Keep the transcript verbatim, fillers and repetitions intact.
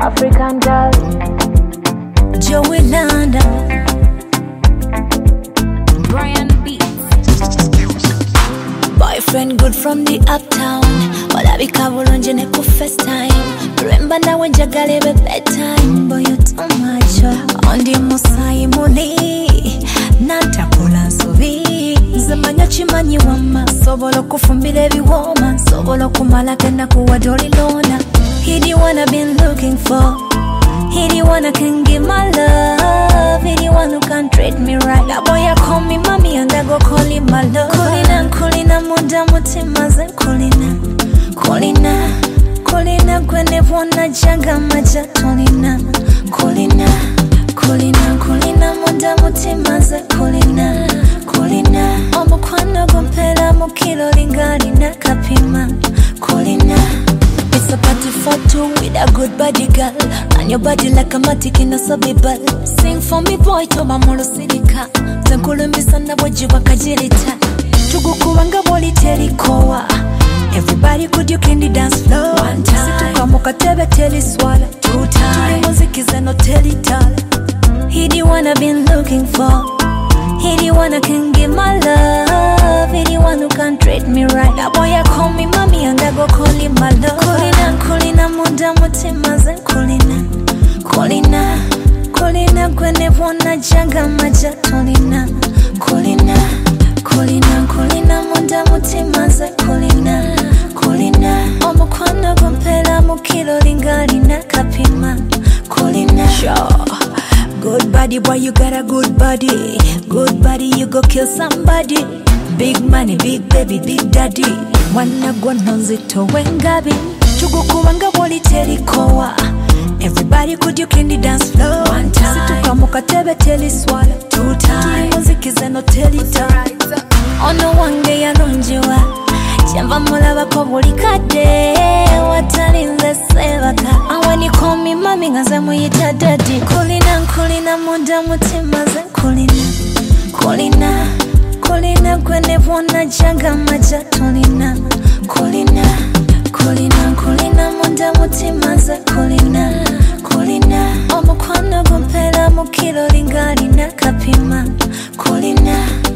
African girl. Joey Landa, Brian B. Boyfriend good from the uptown. Olabika bulungi ne ku first time. Remember now when jagale be bedtime. Boy you too much. Ondi musayi muli nantakula nsobi. Nzemanya chimanyi wama. Sobola kufumbira ebiwooma. Sobola kumala kenda kuwa doli lona. He the one I've been looking for. He the one who can give my love. He the one who can treat me right. That boy I call me mommy and I go call him my love. Kulina, kulina, muda mutima zen kulina. Kulina, kulina, kwene vona jaga maja tolina. Kulina, kulina, kulina, muda mutima zen kulina. Kulina, omukwano gumpera mukilo lingali na kapima. Kulina. It's a party for two with a good body girl. And your body like a matic in a subibal. Sing for me boy toba molo sidika. Tankulumbisa na wajiwa kajirita. Tugukuwanga boli telikowa. Everybody could you candy dance floor. One time Situka moka tebe teli swala. Two times Tuli muziki zeno teli tala. He the one I've been looking for. He the one who can give my love. He the one who can treat me right. That boy I call me mommy and I go call him my love. Kulina, kulina, muda mutima zen kulina. Kulina, kulina, kwene vona jaga maja tolina. Kulina, kulina, kulina, muda mutima zen kulina. Kulina, omukwano gumpera mukilo lingali na kapima. Kulina, sure. Good body, boy, you got a good body. Good body, you go kill somebody. Big money, big baby, big daddy. Mwana gwanonzito wengabi. Tugukuwanga boli telikowa. Everybody could you candy dance floor. One time Situka moka tebe teli swala. Two times Tuli muziki zeno teli tala. Ono wange ya runjiwa. Chamba mulaba kwa boli kade. Watalinze sebaka. And when you call me mommy ngaze muyita daddy. Kulina, kulina, muda mutima zen kulina. Kulina, kulina, kwene vona jaga maja tolina. Kulina, kulina, kulina, muda mutima zen kulina. Kulina, omukwano gumpera mukilo lingali na kapima. Kulina.